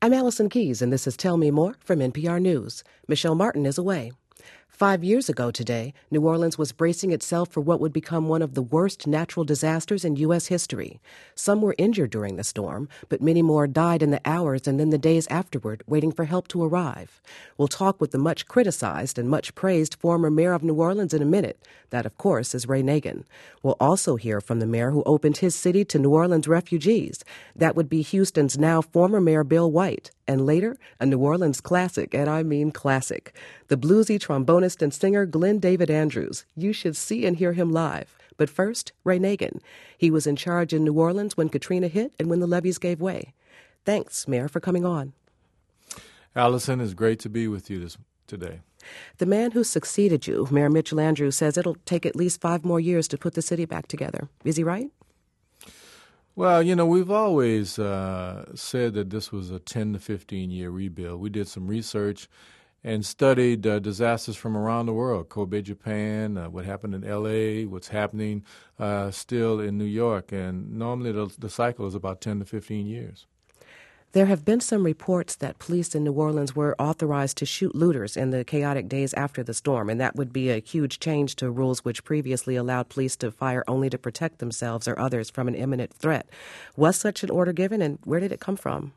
I'm Allison Keyes, and this is Tell Me More from NPR News. Michelle Martin is away. 5 years ago today, New Orleans was bracing itself for what would become one of the worst natural disasters in U.S. history. Some were injured during the storm, but many more died in the hours and then the days afterward, waiting for help to arrive. We'll talk with the much criticized and much praised former mayor of New Orleans in a minute. That, of course, is Ray Nagin. We'll also hear from the mayor who opened his city to New Orleans refugees. That would be Houston's now former mayor Bill White. And later, a New Orleans classic, and I mean classic. The bluesy trombonist and singer Glenn David Andrews. You should see and hear him live. But first, Ray Nagin. He was in charge in New Orleans when Katrina hit and when the levees gave way. Thanks, Mayor, for coming on. Allison, it's great to be with you today. The man who succeeded you, Mayor Mitchell Andrews, says it'll take at least 5 more years to put the city back together. Is he right? Well, we've always said that this was a 10 to 15-year rebuild. We did some research and studied disasters from around the world, Kobe, Japan, what happened in L.A., what's happening still in New York. And normally the cycle is about 10 to 15 years. There have been some reports that police in New Orleans were authorized to shoot looters in the chaotic days after the storm, and that would be a huge change to rules which previously allowed police to fire only to protect themselves or others from an imminent threat. Was such an order given, and where did it come from?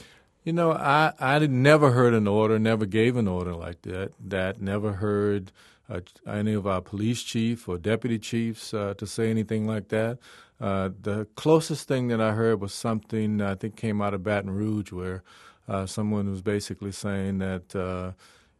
I never heard an order, never gave an order like that. Never heard any of our police chief or deputy chiefs to say anything like that. The closest thing that I heard was something I think came out of Baton Rouge, where someone was basically saying that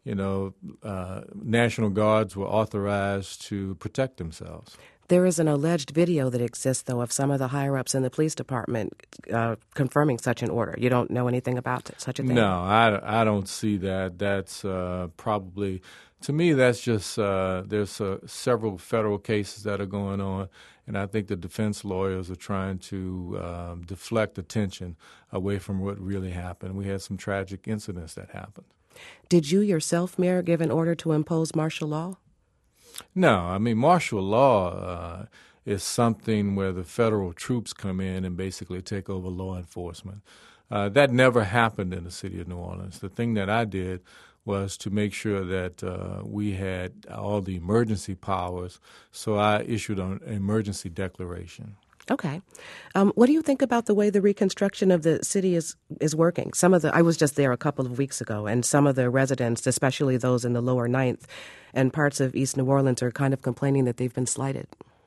National Guards were authorized to protect themselves. There is an alleged video that exists, though, of some of the higher-ups in the police department confirming such an order. You don't know anything about such a thing? No, I don't see that. That's probably, to me, that's just there's several federal cases that are going on, and I think the defense lawyers are trying to deflect attention away from what really happened. We had some tragic incidents that happened. Did you yourself, Mayor, give an order to impose martial law? No, I mean, martial law is something where the federal troops come in and basically take over law enforcement. That never happened in the city of New Orleans. The thing that I did was to make sure that we had all the emergency powers, so I issued an emergency declaration. Okay. What do you think about the way the reconstruction of the city is working? I was just there a couple of weeks ago, and some of the residents, especially those in the lower Ninth and parts of East New Orleans, are kind of complaining that they've been slighted.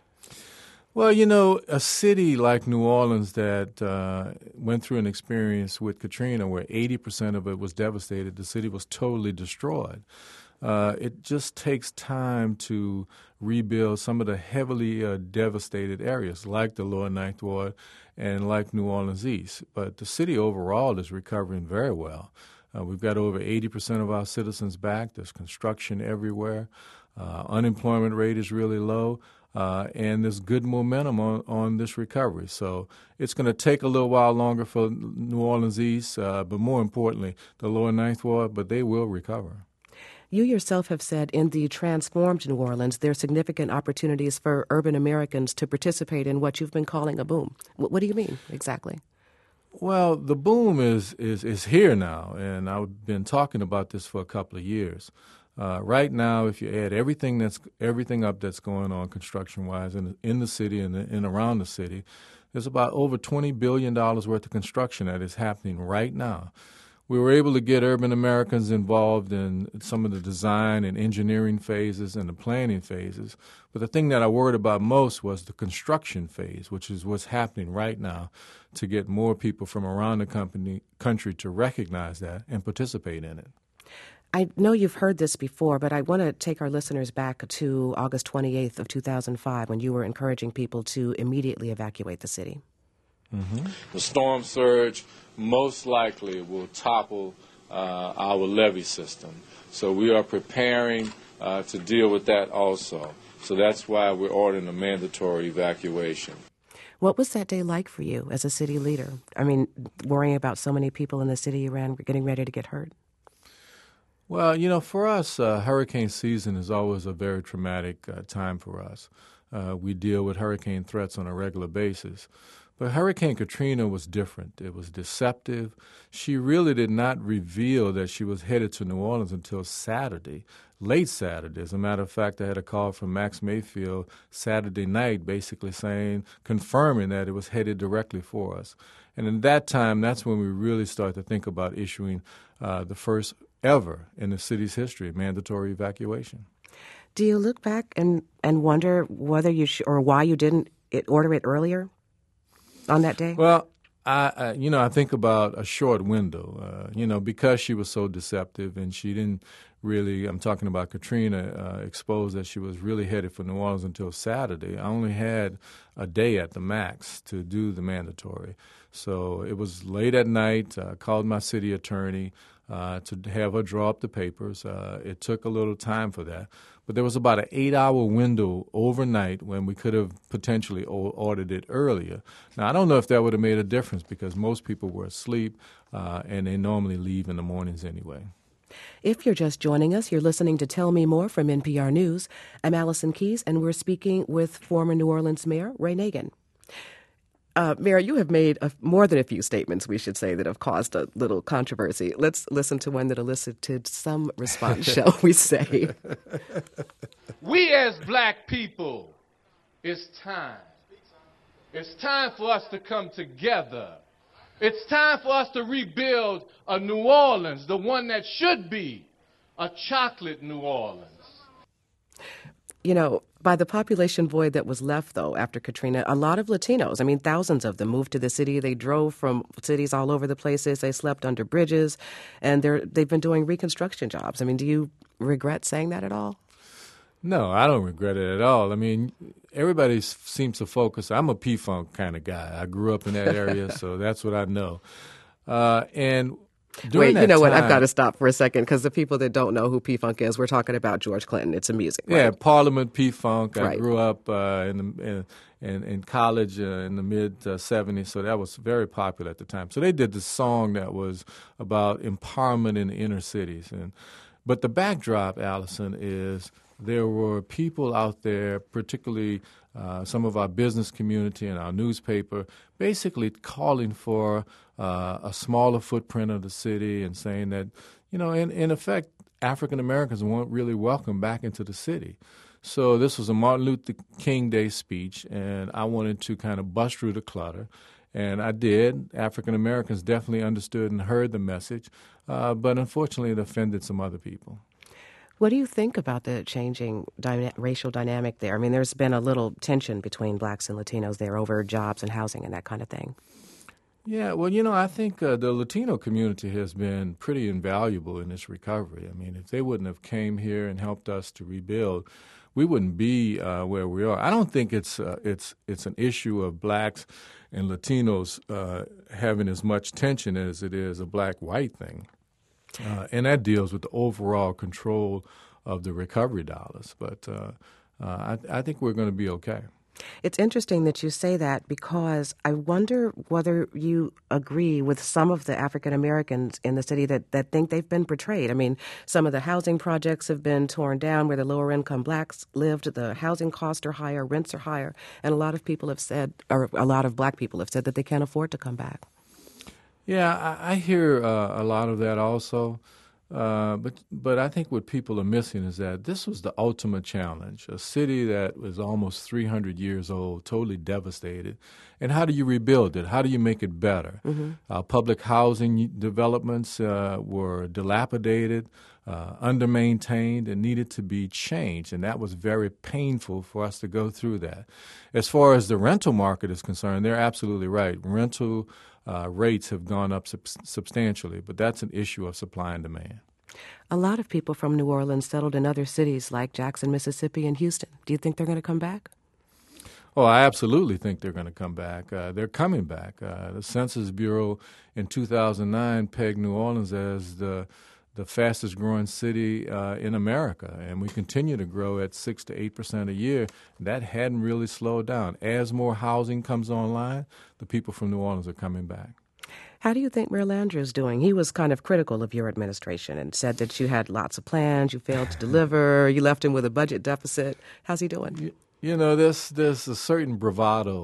Well, a city like New Orleans that went through an experience with Katrina where 80% of it was devastated, the city was totally destroyed. It just takes time to rebuild some of the heavily devastated areas like the Lower Ninth Ward and like New Orleans East. But the city overall is recovering very well. We've got over 80% of our citizens back. There's construction everywhere. Unemployment rate is really low. And there's good momentum on this recovery. So it's going to take a little while longer for New Orleans East, but more importantly, the Lower Ninth Ward, but they will recover. You yourself have said in the transformed New Orleans, there are significant opportunities for urban Americans to participate in what you've been calling a boom. What do you mean exactly? Well, the boom is here now, and I've been talking about this for a couple of years. Right now, if you add everything up that's going on construction-wise in the city and around the city, there's about over $20 billion worth of construction that is happening right now. We were able to get urban Americans involved in some of the design and engineering phases and the planning phases. But the thing that I worried about most was the construction phase, which is what's happening right now, to get more people from around the country to recognize that and participate in it. I know you've heard this before, but I want to take our listeners back to August 28th of 2005 when you were encouraging people to immediately evacuate the city. Mm-hmm. The storm surge most likely will topple our levee system. So we are preparing to deal with that also. So that's why we're ordering a mandatory evacuation. What was that day like for you as a city leader? I mean, worrying about so many people in the city you ran getting ready to get hurt. Well, for us, hurricane season is always a very traumatic time for us. We deal with hurricane threats on a regular basis. But Hurricane Katrina was different. It was deceptive. She really did not reveal that she was headed to New Orleans until Saturday, late Saturday. As a matter of fact, I had a call from Max Mayfield Saturday night basically confirming that it was headed directly for us. And in that time, that's when we really started to think about issuing the first ever in the city's history mandatory evacuation. Do you look back and wonder whether or why you didn't order it earlier on that day? Well, I think about a short window, because she was so deceptive and she didn't really, I'm talking about Katrina, exposed that she was really headed for New Orleans until Saturday. I only had a day at the max to do the mandatory. So it was late at night. I called my city attorney to have her draw up the papers. It took a little time for that. But there was about an 8-hour window overnight when we could have potentially ordered it earlier. Now, I don't know if that would have made a difference because most people were asleep and they normally leave in the mornings anyway. If you're just joining us, you're listening to Tell Me More from NPR News. I'm Allison Keyes, and we're speaking with former New Orleans Mayor Ray Nagin. Mayor, you have made more than a few statements, we should say, that have caused a little controversy. Let's listen to one that elicited some response, shall we say. We as black people, it's time. It's time for us to come together. It's time for us to rebuild a New Orleans, the one that should be a chocolate New Orleans. By the population void that was left, though, after Katrina, a lot of Latinos, thousands of them moved to the city. They drove from cities all over the places. They slept under bridges, and they've been doing reconstruction jobs. Do you regret saying that at all? No, I don't regret it at all. Everybody seems to focus. I'm a P-Funk kind of guy. I grew up in that area, so that's what I know. Wait, you know what? I've got to stop for a second because the people that don't know who P-Funk is, we're talking about George Clinton. It's a music, right? Yeah, Parliament P-Funk. Right. I grew up in college in the mid-'70s, so that was very popular at the time. So they did this song that was about empowerment in the inner cities. But the backdrop, Allison, is there were people out there, particularly some of our business community and our newspaper, basically calling for a smaller footprint of the city and saying that, in effect, African Americans weren't really welcome back into the city. So this was a Martin Luther King Day speech, and I wanted to kind of bust through the clutter. And I did. African Americans definitely understood and heard the message, but unfortunately it offended some other people. What do you think about the changing racial dynamic there? There's been a little tension between blacks and Latinos there over jobs and housing and that kind of thing. Yeah, well, I think the Latino community has been pretty invaluable in this recovery. If they wouldn't have came here and helped us to rebuild, we wouldn't be where we are. I don't think it's an issue of blacks and Latinos having as much tension as it is a black-white thing. And that deals with the overall control of the recovery dollars. But I think we're going to be okay. It's interesting that you say that because I wonder whether you agree with some of the African Americans in the city that think they've been betrayed. Some of the housing projects have been torn down where the lower income blacks lived. The housing costs are higher, rents are higher. And a lot of people have said, or a lot of black people have said that they can't afford to come back. Yeah, I hear a lot of that also. But I think what people are missing is that this was the ultimate challenge, a city that was almost 300 years old, totally devastated. And how do you rebuild it? How do you make it better? Mm-hmm. Public housing developments were dilapidated, under-maintained, and needed to be changed. And that was very painful for us to go through that. As far as the rental market is concerned, they're absolutely right. Rental rates have gone up substantially, but that's an issue of supply and demand. A lot of people from New Orleans settled in other cities like Jackson, Mississippi, and Houston. Do you think they're going to come back? Oh, I absolutely think they're going to come back. They're coming back. The Census Bureau in 2009 pegged New Orleans as the fastest growing city in America, and we continue to grow at 6 to 8% a year. That hadn't really slowed down. As more housing comes online, the people from New Orleans are coming back. How do you think Mayor Landrieu's doing? He was kind of critical of your administration and said that you had lots of plans, you failed to deliver, you left him with a budget deficit. How's he doing? There's a certain bravado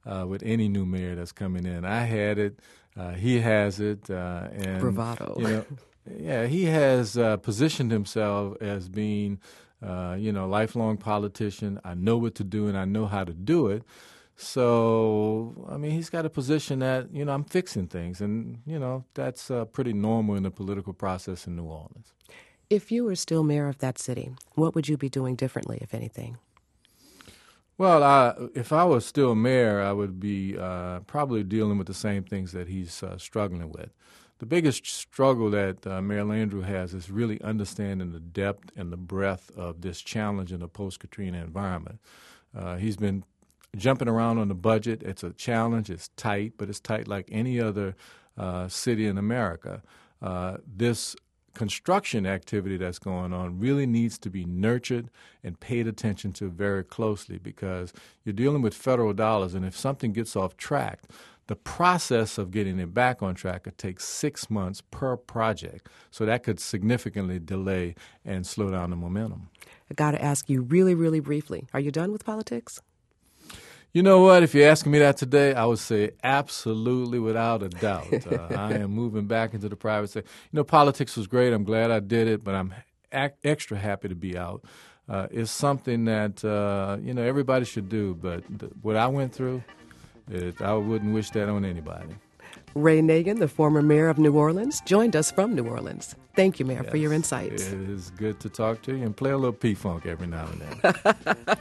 with any new mayor that's coming in. I had it. He has it. And, bravado. Yeah, he has positioned himself as being, lifelong politician. I know what to do and I know how to do it. So, he's got a position that, I'm fixing things. And, that's pretty normal in the political process in New Orleans. If you were still mayor of that city, what would you be doing differently, if anything? Well, if I was still mayor, I would be probably dealing with the same things that he's struggling with. The biggest struggle that Mayor Landrieu has is really understanding the depth and the breadth of this challenge in a post-Katrina environment. He's been jumping around on the budget. It's a challenge. It's tight, but it's tight like any other city in America. This construction activity that's going on really needs to be nurtured and paid attention to very closely, because you're dealing with federal dollars, and if something gets off track, the process of getting it back on track could take 6 months per project. So that could significantly delay and slow down the momentum. I got to ask you really, really briefly, are you done with politics? You know what? If you're asking me that today, I would say absolutely, without a doubt. I am moving back into the private sector. Politics was great. I'm glad I did it, but I'm extra happy to be out. It's something that, everybody should do. But what I went through, I wouldn't wish that on anybody. Ray Nagin, the former mayor of New Orleans, joined us from New Orleans. Thank you, Mayor, for your insights. It is good to talk to you and play a little P-Funk every now and then.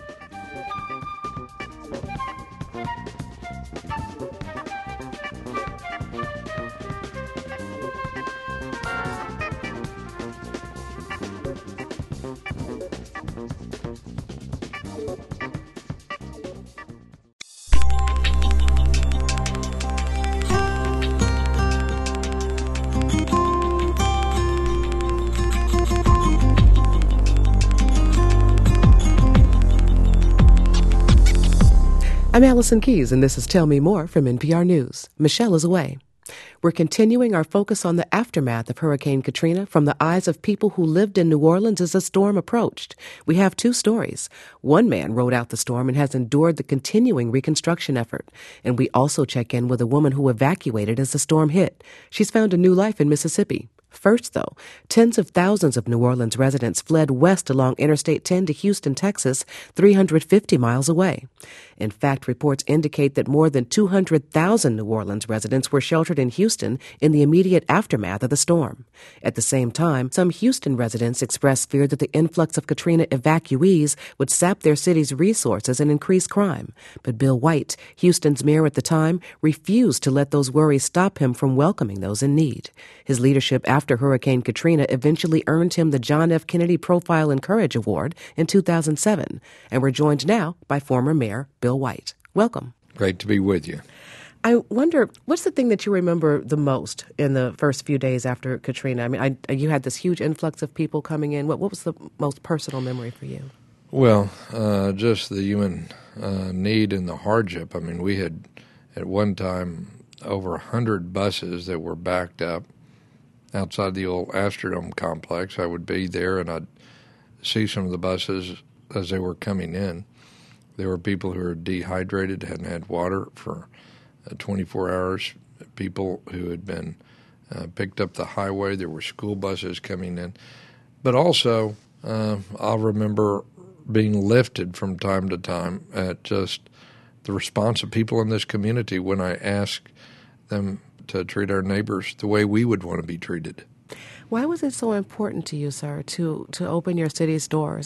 I'm Allison Keyes, and this is Tell Me More from NPR News. Michelle is away. We're continuing our focus on the aftermath of Hurricane Katrina from the eyes of people who lived in New Orleans as the storm approached. We have two stories. One man rode out the storm and has endured the continuing reconstruction effort. And we also check in with a woman who evacuated as the storm hit. She's found a new life in Mississippi. First, though, tens of thousands of New Orleans residents fled west along Interstate 10 to Houston, Texas, 350 miles away. In fact, reports indicate that more than 200,000 New Orleans residents were sheltered in Houston in the immediate aftermath of the storm. At the same time, some Houston residents expressed fear that the influx of Katrina evacuees would sap their city's resources and increase crime. But Bill White, Houston's mayor at the time, refused to let those worries stop him from welcoming those in need. His leadership after Hurricane Katrina eventually earned him the John F. Kennedy Profile and Courage Award in 2007. And we're joined now by former Mayor Bill White. Welcome. Great to be with you. I wonder, what's the thing that you remember the most in the first few days after Katrina? You had this huge influx of people coming in. What was the most personal memory for you? Well, just the human need and the hardship. We had, at one time, over 100 buses that were backed up outside the old Astrodome complex. I would be there, and I'd see some of the buses as they were coming in. There were people who were dehydrated, hadn't had water for 24 hours, people who had been picked up the highway. There were school buses coming in. But also, I'll remember being lifted from time to time at just the response of people in this community when I asked them to treat our neighbors the way we would want to be treated. Why was it so important to you, sir, to open your city's doors?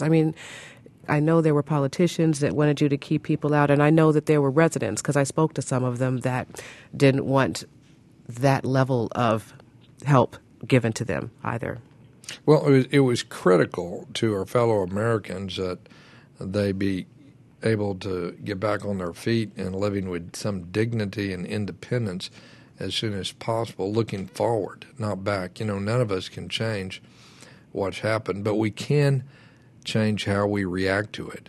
I know there were politicians that wanted you to keep people out, and I know that there were residents, because I spoke to some of them, that didn't want that level of help given to them either. Well, it was critical to our fellow Americans that they be able to get back on their feet and living with some dignity and independence as soon as possible, looking forward, not back. None of us can change what's happened, but we can change how we react to it.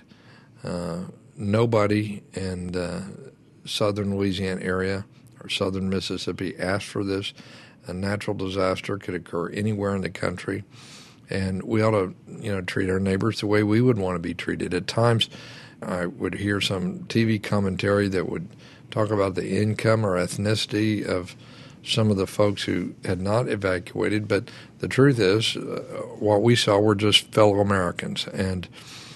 Nobody in the southern Louisiana area or southern Mississippi asked for this. A natural disaster could occur anywhere in the country, and we ought to, treat our neighbors the way we would want to be treated. At times, I would hear some TV commentary that would talk about the income or ethnicity of some of the folks who had not evacuated. But the truth is, what we saw were just fellow Americans. And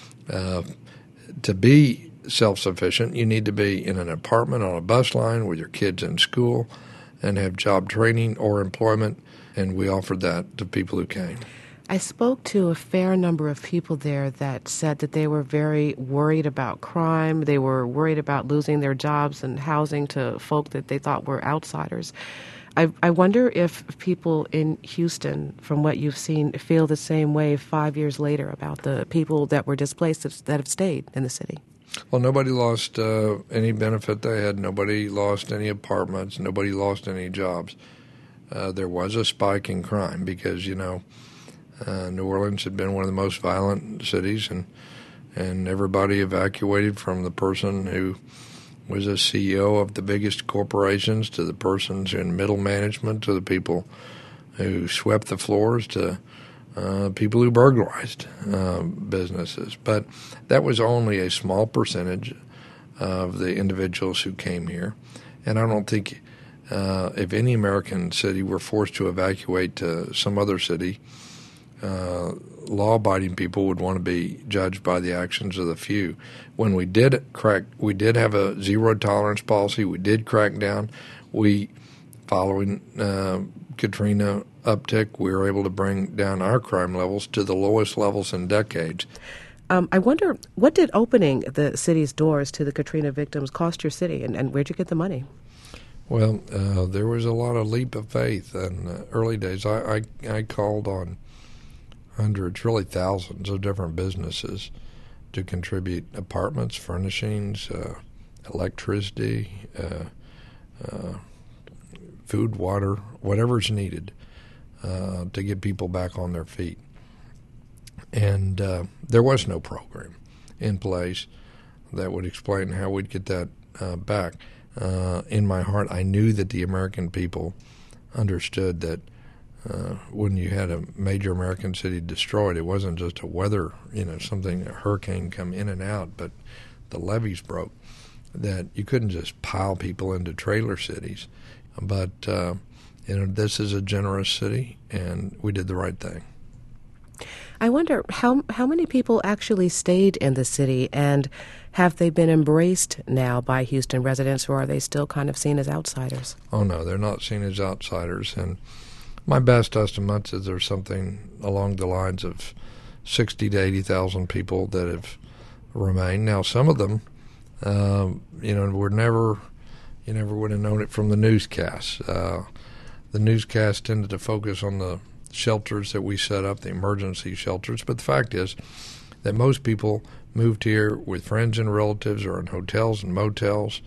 to be self-sufficient, you need to be in an apartment on a bus line with your kids in school and have job training or employment, and we offered that to people who came. I spoke to a fair number of people there that said that they were very worried about crime. They were worried about losing their jobs and housing to folk that they thought were outsiders. I wonder if people in Houston, from what you've seen, feel the same way 5 years later about the people that were displaced that have stayed in the city. Well, nobody lost any benefit they had. Nobody lost any apartments. Nobody lost any jobs. There was a spike in crime because, New Orleans had been one of the most violent cities, and everybody evacuated, from the person who was a CEO of the biggest corporations to the persons in middle management to the people who swept the floors to people who burglarized businesses. But that was only a small percentage of the individuals who came here. And I don't think if any American city were forced to evacuate to some other city, law-abiding people would want to be judged by the actions of the few. When we did have a zero-tolerance policy. We did crack down. Following Katrina uptick, we were able to bring down our crime levels to the lowest levels in decades. I wonder, what did opening the city's doors to the Katrina victims cost your city, and where'd you get the money? Well, there was a lot of leap of faith in the early days. I called on hundreds, really thousands of different businesses to contribute apartments, furnishings, electricity, food, water, whatever's needed to get people back on their feet. And there was no program in place that would explain how we'd get that back. In my heart, I knew that the American people understood that when you had a major American city destroyed, it wasn't just a weather, a hurricane come in and out, but the levees broke, that you couldn't just pile people into trailer cities. But, this is a generous city, and we did the right thing. I wonder how many people actually stayed in the city, and have they been embraced now by Houston residents, or are they still kind of seen as outsiders? Oh, no, they're not seen as outsiders. And my best estimate is there's something along the lines of 60 to 80,000 people that have remained. Now, some of them, were never, you never would have known it from the newscasts. The newscast tended to focus on the shelters that we set up, the emergency shelters. But the fact is that most people moved here with friends and relatives or in hotels and motels,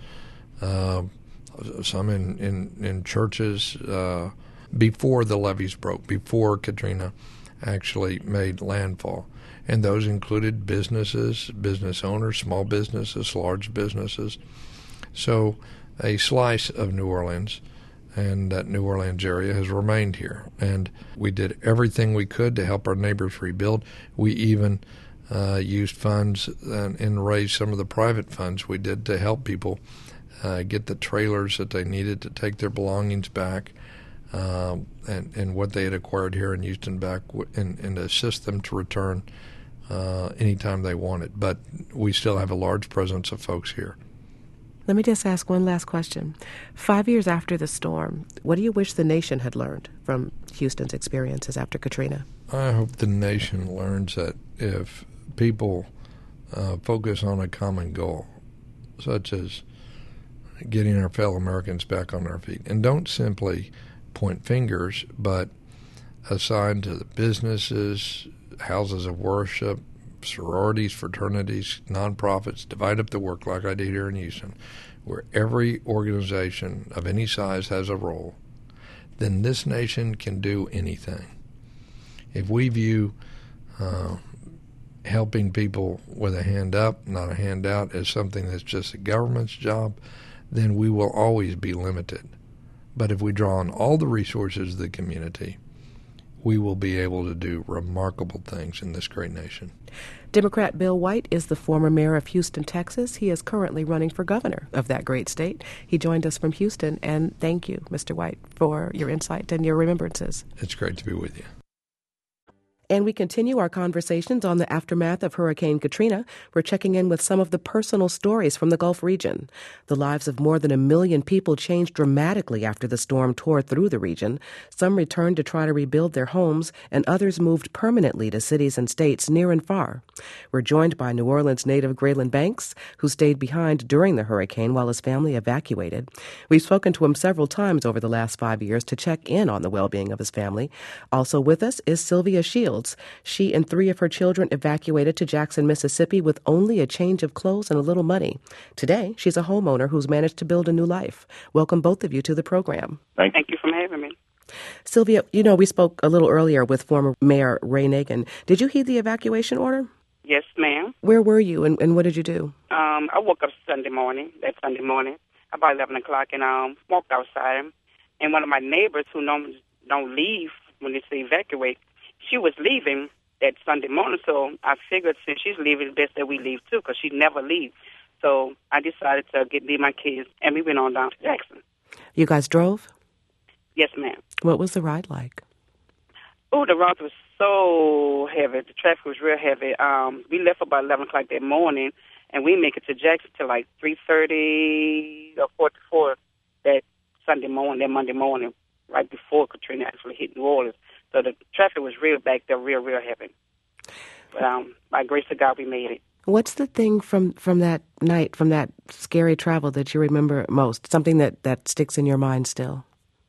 some in churches, before the levees broke, before Katrina actually made landfall. And those included businesses, business owners, small businesses, large businesses. So a slice of New Orleans and that New Orleans area has remained here. And we did everything we could to help our neighbors rebuild. We even used funds and raised some of the private funds we did to help people get the trailers that they needed to take their belongings back and what they had acquired here in Houston back and assist them to return anytime they wanted. But we still have a large presence of folks here. Let me just ask one last question. 5 years after the storm, what do you wish the nation had learned from Houston's experiences after Katrina? I hope the nation learns that if people focus on a common goal, such as getting our fellow Americans back on their feet, and don't simply point fingers, but assign to the businesses, houses of worship, sororities, fraternities, nonprofits, divide up the work like I did here in Houston, where every organization of any size has a role, then this nation can do anything. If we view helping people with a hand up, not a handout, as something that's just the government's job, then we will always be limited. But if we draw on all the resources of the community, we will be able to do remarkable things in this great nation. Democrat Bill White is the former mayor of Houston, Texas. He is currently running for governor of that great state. He joined us from Houston, and thank you, Mr. White, for your insight and your remembrances. It's great to be with you. And we continue our conversations on the aftermath of Hurricane Katrina. We're checking in with some of the personal stories from the Gulf region. The lives of more than 1 million people changed dramatically after the storm tore through the region. Some returned to try to rebuild their homes, and others moved permanently to cities and states near and far. We're joined by New Orleans native Graylin Banks, who stayed behind during the hurricane while his family evacuated. We've spoken to him several times over the last 5 years to check in on the well-being of his family. Also with us is Sylvia Shields. She and 3 of her children evacuated to Jackson, Mississippi with only a change of clothes and a little money. Today, she's a homeowner who's managed to build a new life. Welcome both of you to the program. Thank you for having me. Sylvia, we spoke a little earlier with former Mayor Ray Nagin. Did you heed the evacuation order? Yes, ma'am. Where were you and what did you do? I woke up Sunday morning, about 11 o'clock, and walked outside. And one of my neighbors who normally don't leave when they say evacuate, she was leaving that Sunday morning, so I figured since she's leaving, it's best that we leave too, because she never leaves. So I decided to leave my kids, and we went on down to Jackson. You guys drove? Yes, ma'am. What was the ride like? Oh, the ride was so heavy. The traffic was real heavy. We left about 11 o'clock that morning, and we make it to Jackson till like 3:30 or 44 that Monday morning, right before Katrina actually hit New Orleans. So the traffic was real back there, real heavy. But by grace of God, we made it. What's the thing from that night, from that scary travel that you remember most? Something that sticks in your mind still?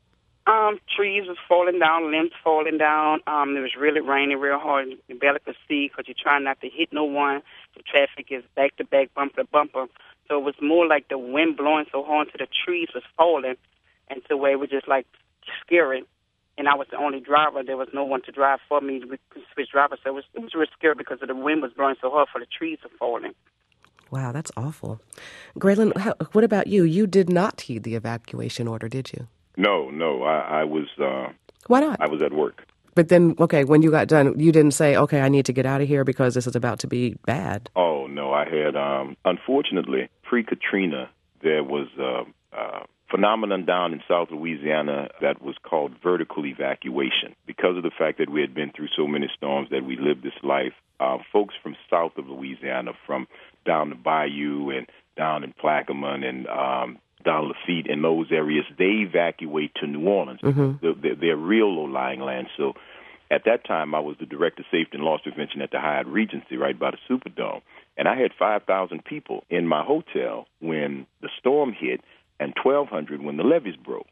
Trees was falling down, limbs falling down. It was really raining real hard. You barely could see because you're trying not to hit no one. The traffic is back to back, bumper to bumper. So it was more like the wind blowing so hard to the trees was falling, and to where it was just like scary. And I was the only driver. There was no one to drive for me. We could switch drivers. So it was real scary because of the wind was blowing so hard for the trees were falling. Wow, that's awful. Graylin, what about you? You did not heed the evacuation order, did you? No. I was. Why not? I was at work. But then, okay, when you got done, you didn't say, okay, I need to get out of here because this is about to be bad. Oh, no. I had, unfortunately, pre-Katrina, there was a phenomenon down in South Louisiana that was called vertical evacuation. Because of the fact that we had been through so many storms that we lived this life, folks from south of Louisiana, from down the Bayou and down in Plaquemine and down Lafitte in those areas, they evacuate to New Orleans. Mm-hmm. They're real low-lying land. So at that time, I was the Director of Safety and Loss Prevention at the Hyatt Regency right by the Superdome. And I had 5,000 people in my hotel when the storm hit and 1,200 when the levees broke.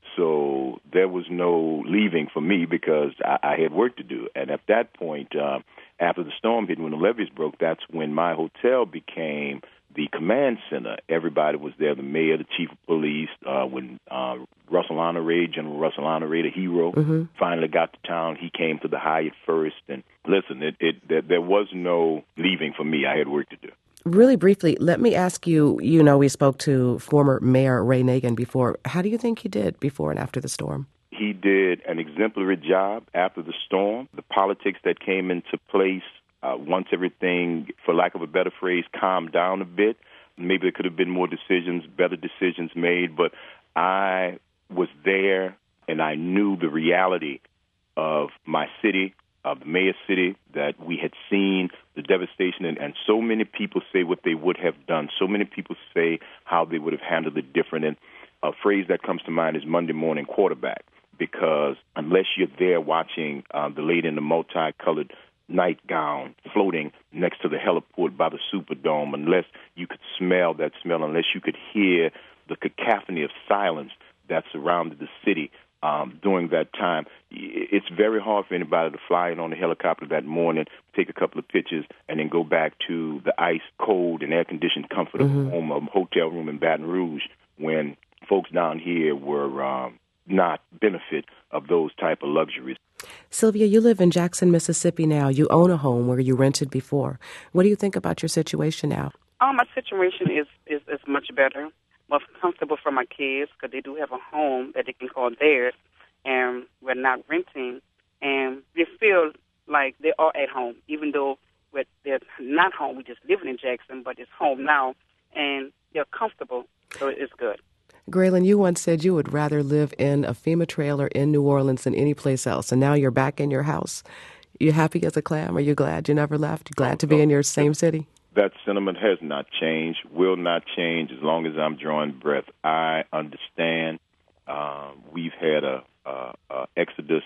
So there was no leaving for me because I had work to do. And at that point, after the storm hit, when the levees broke, that's when my hotel became the command center. Everybody was there, the mayor, the chief of police, when Russell Honore, General Russell Honore, the hero, finally got to town. He came to the Hyatt first. And listen, there was no leaving for me. I had work to do. Really briefly, let me ask you, we spoke to former Mayor Ray Nagin before. How do you think he did before and after the storm? He did an exemplary job after the storm. The politics that came into place, once everything, for lack of a better phrase, calmed down a bit, maybe there could have been more decisions, better decisions made, but I was there and I knew the reality of my city, of the mayor's city, that we had seen the devastation, and so many people say what they would have done. So many people say how they would have handled it different. And a phrase that comes to mind is Monday morning quarterback, because unless you're there watching the lady in the multicolored nightgown floating next to the heliport by the Superdome, unless you could smell that smell, unless you could hear the cacophony of silence that surrounded the city during that time, it's very hard for anybody to fly in on a helicopter that morning, take a couple of pictures, and then go back to the ice cold and air-conditioned comfort of a hotel room in Baton Rouge when folks down here were not benefit of those type of luxuries. Sylvia, you live in Jackson, Mississippi now. You own a home where you rented before. What do you think about your situation now? My situation is much better, more comfortable for my kids because they do have a home that they can call theirs, and we're not renting. and they feel like they are at home, even though they're not home. We're just living in Jackson, but it's home now, and they're comfortable, so it's good. Graylin, you once said you would rather live in a FEMA trailer in New Orleans than any place else, and now you're back in your house. You happy as a clam? Are you glad you never left? You glad to be in your same city? That sentiment has not changed, will not change as long as I'm drawing breath. I understand we've had a exodus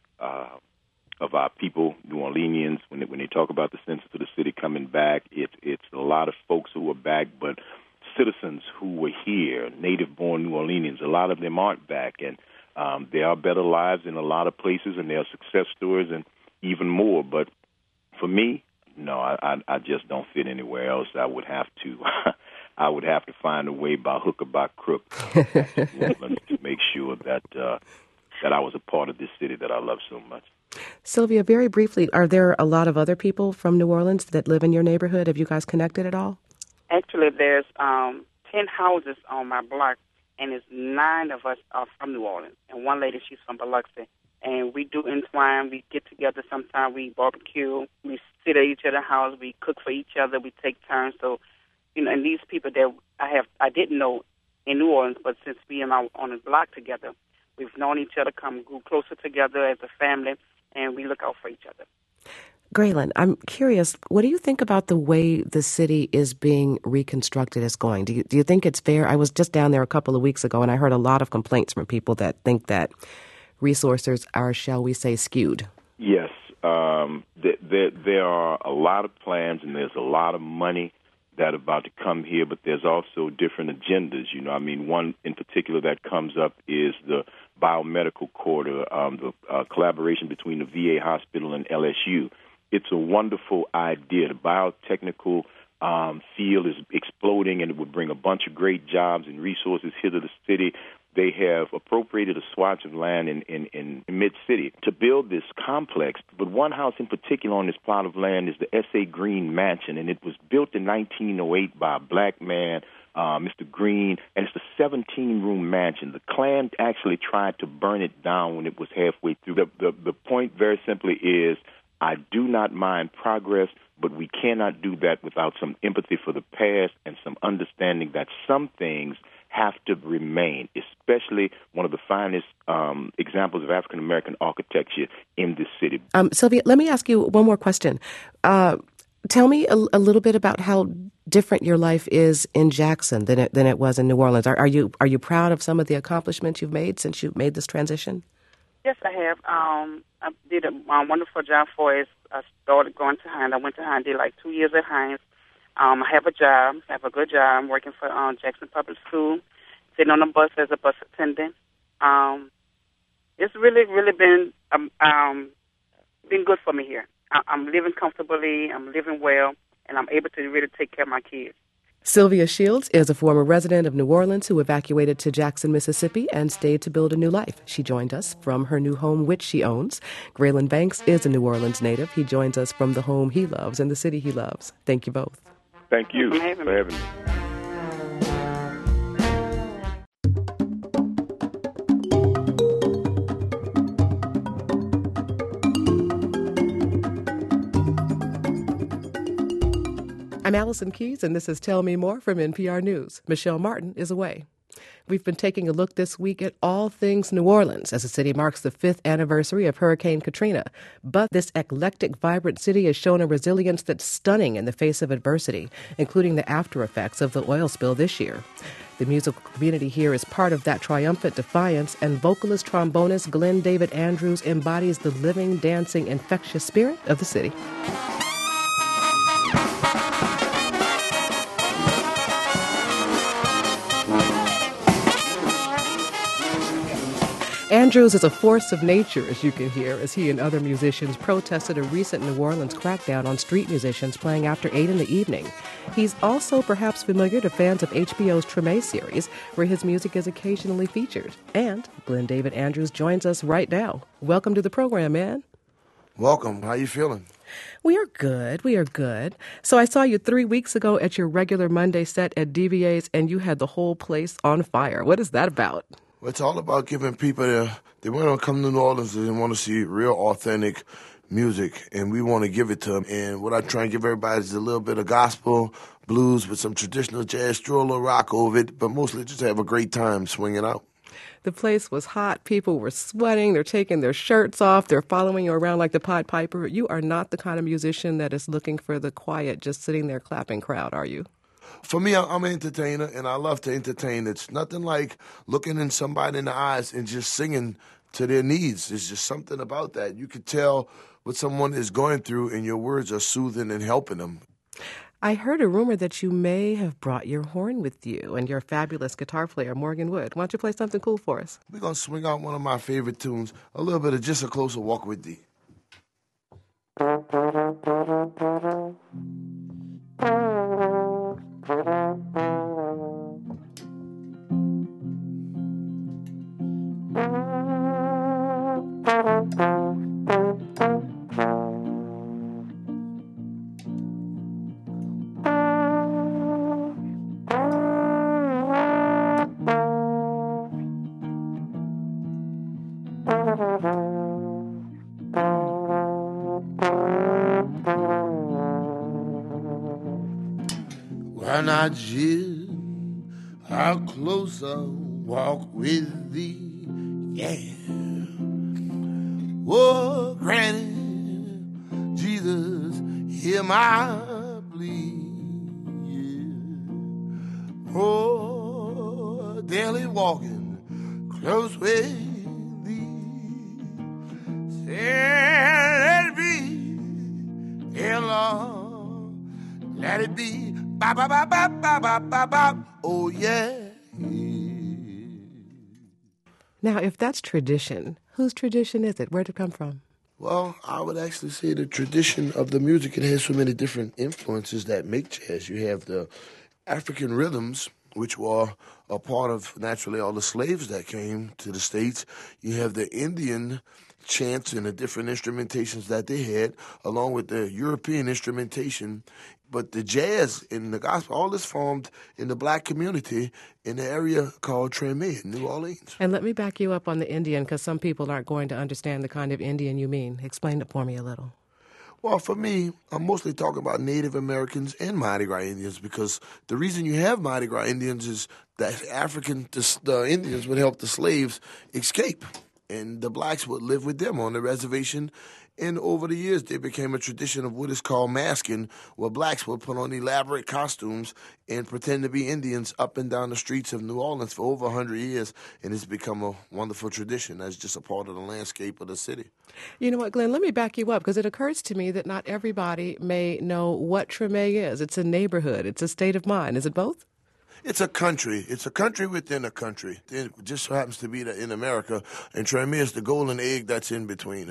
of our people, New Orleanians. When they talk about the census of the city coming back, it's a lot of folks who are back, but citizens who were here, native-born New Orleanians, a lot of them aren't back, and there are better lives in a lot of places, and there are success stories and even more. But for me, no, I just don't fit anywhere else. I would have to find a way by hook or by crook to make sure that I was a part of this city that I love so much. Sylvia, very briefly, are there a lot of other people from New Orleans that live in your neighborhood? Have you guys connected at all? Actually, there's 10 houses on my block, and it's 9 of us are from New Orleans. And one lady, she's from Biloxi. And we do entwine. We get together sometimes. We barbecue. We sit at each other's house. We cook for each other. We take turns. So, and these people that I didn't know in New Orleans, but since we are on the block together, we've known each other, grew closer together as a family, and we look out for each other. Graylin, I'm curious, what do you think about the way the city is being reconstructed is going? Do you think it's fair? I was just down there a couple of weeks ago, and I heard a lot of complaints from people that think that resources are, shall we say, skewed. Yes. There are a lot of plans, and there's a lot of money that are about to come here, but there's also different agendas. One in particular that comes up is the biomedical corridor, the collaboration between the VA hospital and LSU. It's a wonderful idea. The biotechnical field is exploding, and it would bring a bunch of great jobs and resources here to the city. They have appropriated a swatch of land in mid-city to build this complex. But one house in particular on this plot of land is the S.A. Green Mansion, and it was built in 1908 by a black man, Mr. Green, and it's a 17-room mansion. The Klan actually tried to burn it down when it was halfway through. The point very simply is, I do not mind progress, but we cannot do that without some empathy for the past and some understanding that some things have to remain, especially one of the finest examples of African-American architecture in this city. Sylvia, let me ask you one more question. Tell me a little bit about how different your life is in Jackson than it was in New Orleans. Are you proud of some of the accomplishments you've made since you made this transition? Yes, I have. I did a wonderful job for it. I started going to Hines. I went to Hines, did like 2 years at Hines. I have a job, have a good job. I'm working for Jackson Public School, sitting on a bus as a bus attendant. It's really been good for me here. I'm living comfortably, I'm living well, and I'm able to really take care of my kids. Sylvia Shields is a former resident of New Orleans who evacuated to Jackson, Mississippi, and stayed to build a new life. She joined us from her new home, which she owns. Graylin Banks is a New Orleans native. He joins us from the home he loves and the city he loves. Thank you both. Thank you for having me. I'm Allison Keyes, and this is Tell Me More from NPR News. Michelle Martin is away. We've been taking a look this week at all things New Orleans as the city marks the 5th anniversary of Hurricane Katrina. But this eclectic, vibrant city has shown a resilience that's stunning in the face of adversity, including the after effects of the oil spill this year. The musical community here is part of that triumphant defiance, and vocalist trombonist Glenn David Andrews embodies the living, dancing, infectious spirit of the city. Andrews is a force of nature, as you can hear, as he and other musicians protested a recent New Orleans crackdown on street musicians playing after 8 in the evening. He's also perhaps familiar to fans of HBO's Treme series, where his music is occasionally featured. And Glenn David Andrews joins us right now. Welcome to the program, man. Welcome. How you feeling? We are good. So I saw you 3 weeks ago at your regular Monday set at DVA's, and you had the whole place on fire. What is that about? Well, it's all about giving people, they want to come to New Orleans and they want to see real authentic music, and we want to give it to them. And what I try and give everybody is a little bit of gospel, blues with some traditional jazz, throw a little rock over it, but mostly just have a great time swinging out. The place was hot. People were sweating. They're taking their shirts off. They're following you around like the Pied Piper. You are not the kind of musician that is looking for the quiet, just sitting there clapping crowd, are you? For me, I'm an entertainer, and I love to entertain. It's nothing like looking in somebody in the eyes and just singing to their needs. There's just something about that. You could tell what someone is going through, and your words are soothing and helping them. I heard a rumor that you may have brought your horn with you and your fabulous guitar player, Morgan Wood. Why don't you play something cool for us? We're going to swing out one of my favorite tunes, a little bit of Just a Closer Walk with Thee. Why not just how closer walk with thee, yeah. Oh, granny, Jesus, hear my plea, yeah. Oh, daily walking close with thee, say, let it be, dear Lord, let it be. Ba ba ba ba ba ba ba ba. Oh yeah. Now, if that's tradition, whose tradition is it? Where'd it come from? Well, I would actually say the tradition of the music. It has so many different influences that make jazz. You have the African rhythms, which were a part of naturally all the slaves that came to the States. You have the Indian chants and the different instrumentations that they had, along with the European instrumentation. But the jazz and the gospel, all this formed in the black community in the area called Treme, New Orleans. And let me back you up on the Indian, because some people aren't going to understand the kind of Indian you mean. Explain it for me a little. Well, for me, I'm mostly talking about Native Americans and Mardi Gras Indians, because the reason you have Mardi Gras Indians is that the Indians would help the slaves escape, and the blacks would live with them on the reservation. And over the years, there became a tradition of what is called masking, where blacks would put on elaborate costumes and pretend to be Indians up and down the streets of New Orleans for over 100 years. And it's become a wonderful tradition that's just a part of the landscape of the city. You know what, Glenn, let me back you up, because it occurs to me that not everybody may know what Treme is. It's a neighborhood. It's a state of mind. Is it both? It's a country. It's a country within a country. It just so happens to be in America, and Treme is the golden egg that's in between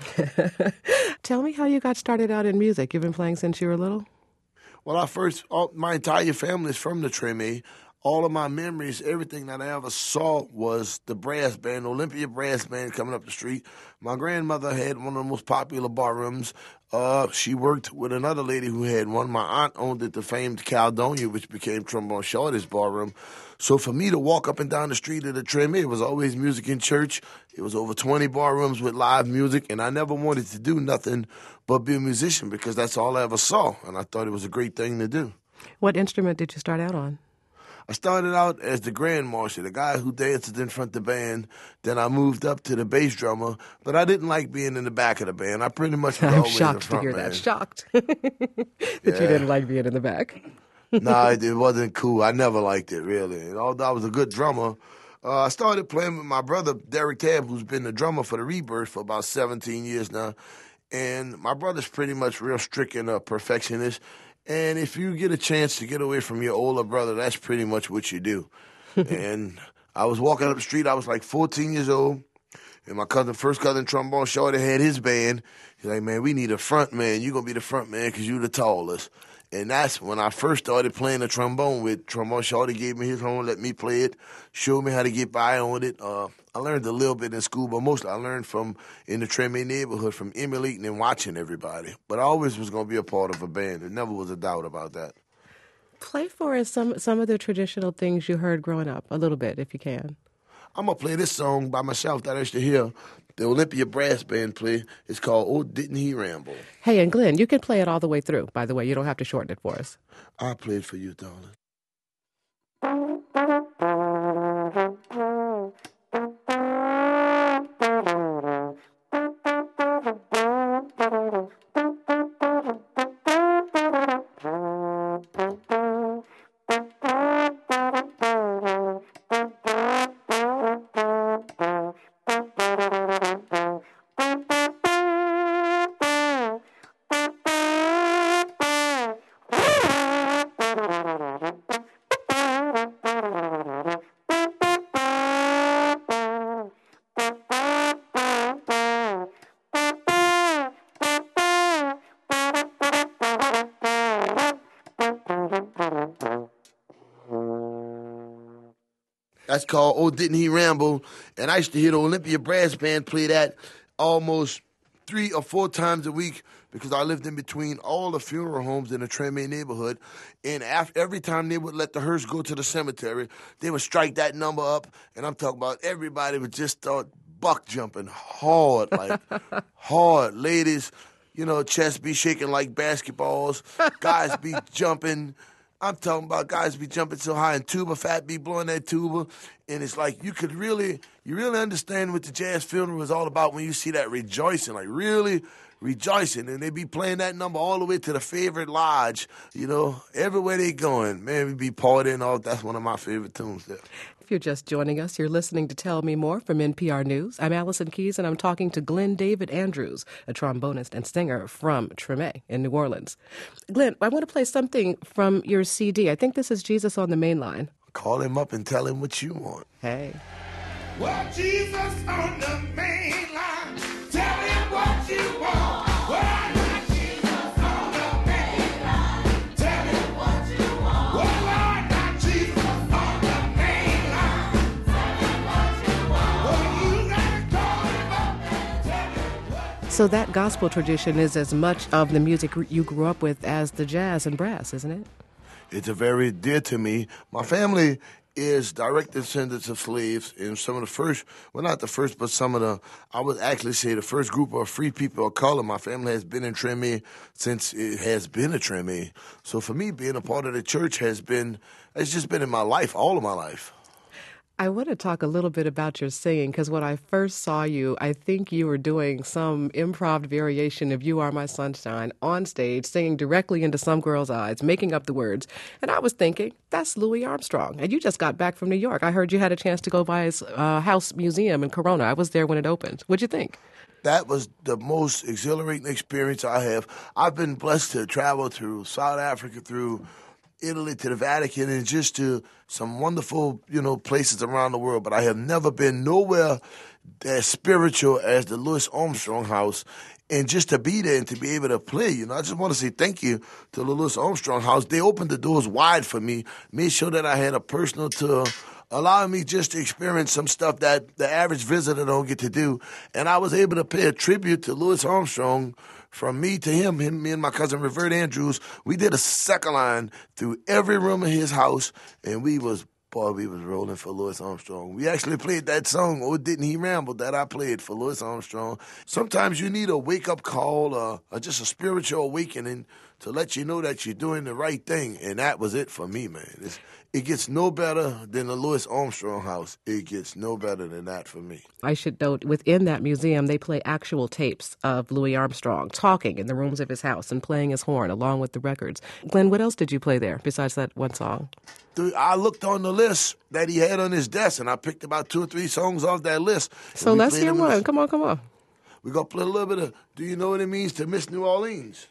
it. Tell me how you got started out in music. You've been playing since you were little? Well, my entire family is from the Treme. All of my memories, everything that I ever saw was the brass band, Olympia Brass Band coming up the street. My grandmother had one of the most popular barrooms. She worked with another lady who had one. My aunt owned it, the famed Caledonia, which became Trombone Shorty's barroom. So for me to walk up and down the street of the Treme, it was always music in church. It was over 20 barrooms with live music, and I never wanted to do nothing but be a musician, because that's all I ever saw, and I thought it was a great thing to do. What instrument did you start out on? I started out as the grand marshal, the guy who danced in front of the band. Then I moved up to the bass drummer, but I didn't like being in the back of the band. I pretty much was always shocked the front to hear man. that. Shocked that you didn't like being in the back. No, it wasn't cool. I never liked it, really. And although I was a good drummer, I started playing with my brother, Derek Tabb, who's been the drummer for the Rebirth for about 17 years now. And my brother's pretty much real strict and a perfectionist. And if you get a chance to get away from your older brother, that's pretty much what you do. And I was walking up the street. I was like 14 years old. And my first cousin, Trombone Shorty, had his band. He's like, man, we need a front man. You're going to be the front man because you're the tallest. And that's when I first started playing the trombone with Trombone Shorty. Gave me his horn, let me play it, showed me how to get by on it. I learned a little bit in school, but mostly I learned in the Treme neighborhood from emulating and watching everybody. But I always was going to be a part of a band. There never was a doubt about that. Play for us some of the traditional things you heard growing up, a little bit, if you can. I'm going to play this song by myself that I used to hear the Olympia Brass Band play. It's called Oh, Didn't He Ramble? Hey, and Glenn, you can play it all the way through, by the way. You don't have to shorten it for us. I'll play it for you, darling. That's called Oh, Didn't He Ramble? And I used to hear the Olympia Brass Band play that almost 3 or 4 times a week because I lived in between all the funeral homes in the Treme neighborhood. And every time they would let the hearse go to the cemetery, they would strike that number up. And I'm talking about everybody would just start buck jumping hard, like hard. Ladies, you know, chests be shaking like basketballs. Guys be jumping. I'm talking about guys be jumping so high, and tuba fat be blowing that tuba, and it's like you really understand what the jazz funeral is all about when you see that rejoicing, like really rejoicing, and they be playing that number all the way to the favorite lodge, you know, everywhere they going. Man, we be partying all. That's one of my favorite tunes there. If you're just joining us, you're listening to Tell Me More from NPR News. I'm Allison Keyes, and I'm talking to Glenn David Andrews, a trombonist and singer from Treme in New Orleans. Glenn, I want to play something from your CD. I think this is Jesus on the Main Line. Call him up and tell him what you want. Hey. Well, Jesus on the main line, tell him what you want. Well, I got Jesus on the main line, tell him what you want. Well, I got Jesus on the main line, tell him what you want. Well, you gotta call him up and tell him what. So that gospel tradition is as much of the music you grew up with as the jazz and brass, isn't it? It's very dear to me. My family is direct descendants of slaves, and some of the first, well, not the first, but some of the, I would actually say the first group of free people of color. My family has been in Treme since it has been a Treme. So for me, being a part of the church it's just been in my life, all of my life. I want to talk a little bit about your singing, because when I first saw you, I think you were doing some improv variation of You Are My Sunshine on stage, singing directly into some girl's eyes, making up the words. And I was thinking, that's Louis Armstrong. And you just got back from New York. I heard you had a chance to go by his house museum in Corona. I was there when it opened. What'd you think? That was the most exhilarating experience I have. I've been blessed to travel through South Africa, through Italy, to the Vatican, and just to some wonderful, places around the world. But I have never been nowhere as spiritual as the Louis Armstrong House. And just to be there and to be able to play, I just want to say thank you to the Louis Armstrong House. They opened the doors wide for me, made sure that I had a personal tour, allowing me just to experience some stuff that the average visitor don't get to do. And I was able to pay a tribute to Louis Armstrong from me to him, me and my cousin Revert Andrews. We did a second line through every room of his house, and we was rolling for Louis Armstrong. We actually played that song, Oh, Didn't He Ramble, that I played for Louis Armstrong. Sometimes you need a wake-up call or just a spiritual awakening to let you know that you're doing the right thing, and that was it for me, man. It gets no better than the Louis Armstrong House. It gets no better than that for me. I should note, within that museum, they play actual tapes of Louis Armstrong talking in the rooms of his house and playing his horn along with the records. Glenn, what else did you play there besides that one song? I looked on the list that he had on his desk, and I picked about 2 or 3 songs off that list. So let's hear one. Come on. We're going to play a little bit of Do You Know What It Means to Miss New Orleans?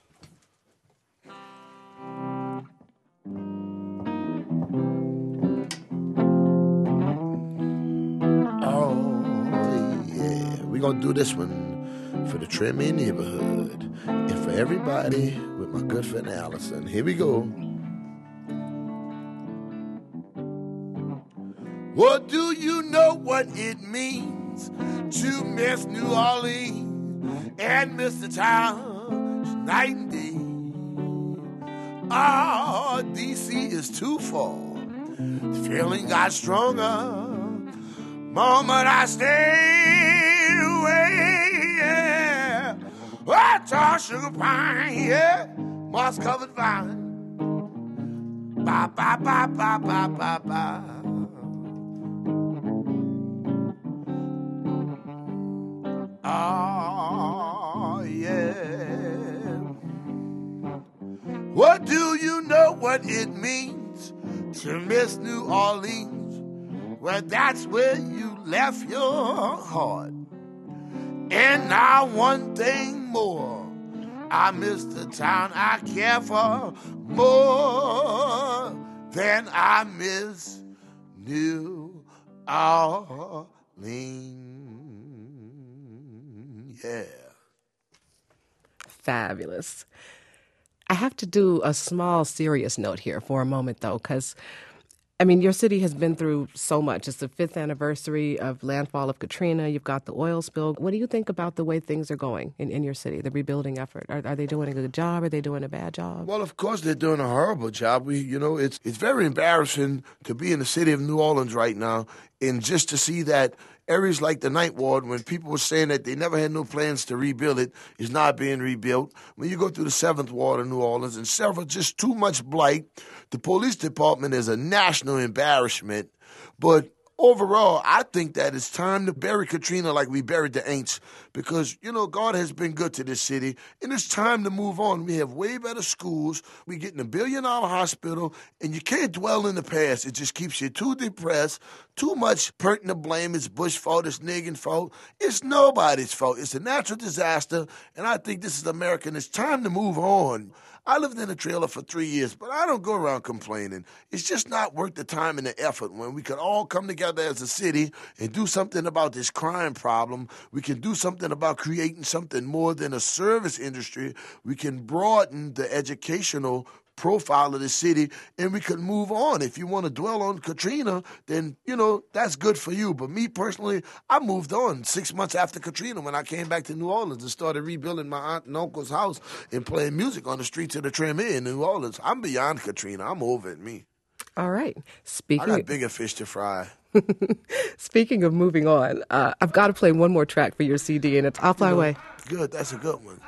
We're going to do this one for the Treme neighborhood and for everybody with my good friend Allison. Here we go. Well, do you know what it means to miss New Orleans and miss the town night and day? Ah, D.C. is too far. The feeling got stronger. moment I stayed away, yeah. Oh, tall sugar pine, yeah. Moss covered vine. Ba ba ba ba ba ba ba. Oh, yeah. What do you know what it means to miss New Orleans? Well, that's where you left your heart. And now one thing more, I miss the town I care for more than I miss New Orleans. Yeah. Fabulous. I have to do a small serious note here for a moment, though, because, I mean, your city has been through so much. It's the 5th anniversary of landfall of Katrina. You've got the oil spill. What do you think about the way things are going in your city, the rebuilding effort? Are they doing a good job? Are they doing a bad job? Well, of course, they're doing a horrible job. It's very embarrassing to be in the city of New Orleans right now and just to see that areas like the Ninth Ward, when people were saying that they never had no plans to rebuild it, is not being rebuilt. When you go through the 7th Ward of New Orleans and several, just too much blight. The police department is a national embarrassment. But overall, I think that it's time to bury Katrina like we buried the Aints because, God has been good to this city, and it's time to move on. We have way better schools. We're getting $1 billion hospital, and you can't dwell in the past. It just keeps you too depressed, too much pertinent to blame. It's Bush fault, it's Nagin fault. It's nobody's fault. It's a natural disaster, and I think this is America, and it's time to move on. I lived in a trailer for 3 years, but I don't go around complaining. It's just not worth the time and the effort when we could all come together as a city and do something about this crime problem. We can do something about creating something more than a service industry. We can broaden the educational profile of the city, and we could move on. If you want to dwell on Katrina, then, that's good for you. But me personally, I moved on 6 months after Katrina when I came back to New Orleans and started rebuilding my aunt and uncle's house and playing music on the streets of the Tremere in New Orleans. I'm beyond Katrina. I'm over it, me. All right. I got bigger fish to fry. Speaking of moving on, I've got to play one more track for your CD, and it's I'll Fly Away. Good. That's a good one.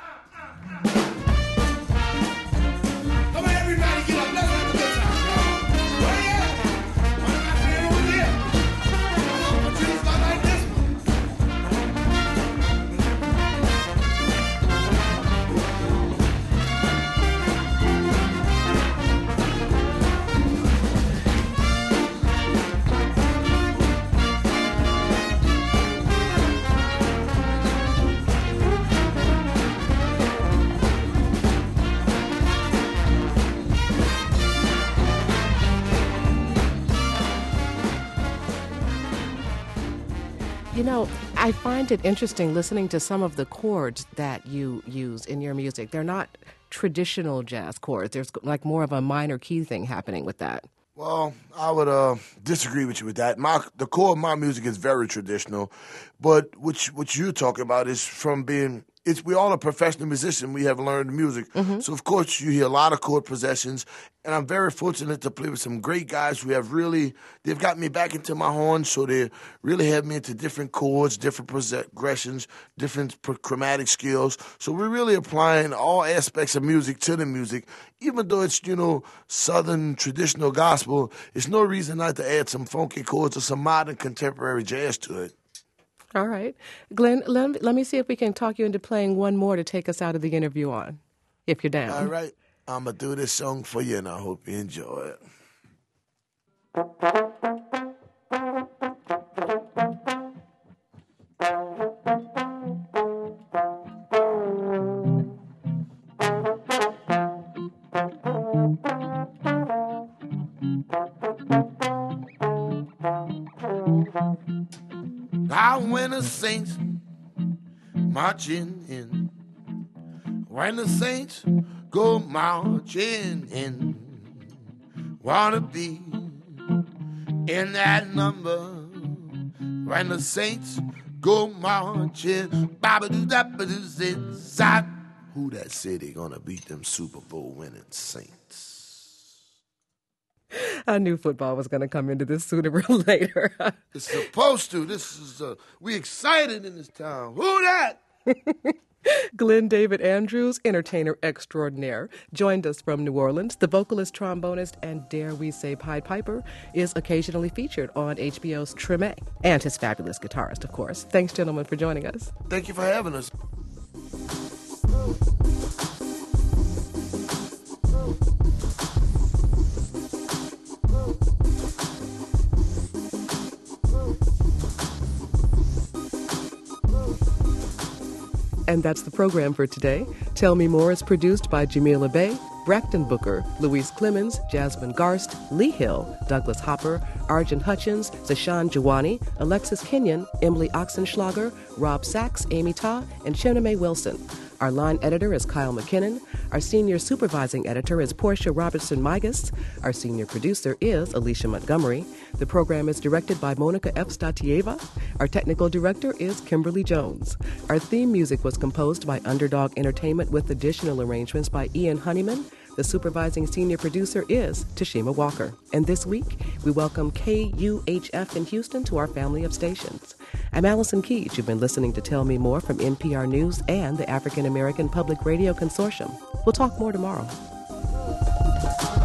I find it interesting listening to some of the chords that you use in your music. They're not traditional jazz chords. There's like more of a minor key thing happening with that. Well, I would disagree with you with that. The core of my music is very traditional, but what you're talking about is from being. We're all a professional musician. We have learned music. Mm-hmm. So, of course, you hear a lot of chord possessions. And I'm very fortunate to play with some great guys who they've got me back into my horn. So they really have me into different chords, different progressions, different chromatic skills. So we're really applying all aspects of music to the music. Even though it's, Southern traditional gospel, it's no reason not to add some funky chords or some modern contemporary jazz to it. All right. Glenn, let me see if we can talk you into playing one more to take us out of the interview on, if you're down. All right. I'm going to do this song for you, and I hope you enjoy it. When the saints marching in, when the saints go marching in, wanna be in that number. When the saints go marching, ba-ba-doo-da-ba-doo, inside. Who that said they gonna beat them Super Bowl winning Saints? I knew football was going to come into this sooner or later. It's supposed to. This is we excited in this town. Who that? Glenn David Andrews, entertainer extraordinaire, joined us from New Orleans. The vocalist, trombonist, and dare we say Pied Piper is occasionally featured on HBO's Treme, and his fabulous guitarist, of course. Thanks, gentlemen, for joining us. Thank you for having us. And that's the program for today. Tell Me More is produced by Jamila Bay, Braxton Booker, Louise Clemens, Jasmine Garst, Lee Hill, Douglas Hopper, Arjun Hutchins, Zashan Jawani, Alexis Kenyon, Emily Oxenschlager, Rob Sachs, Amy Ta, and Chiname Wilson. Our line editor is Kyle McKinnon. Our senior supervising editor is Portia Robertson-Migas. Our senior producer is Alicia Montgomery. The program is directed by Monica F. Statieva. Our technical director is Kimberly Jones. Our theme music was composed by Underdog Entertainment with additional arrangements by Ian Honeyman. The supervising senior producer is Tashima Walker. And this week, we welcome KUHF in Houston to our family of stations. I'm Allison Keys. You've been listening to Tell Me More from NPR News and the African American Public Radio Consortium. We'll talk more tomorrow.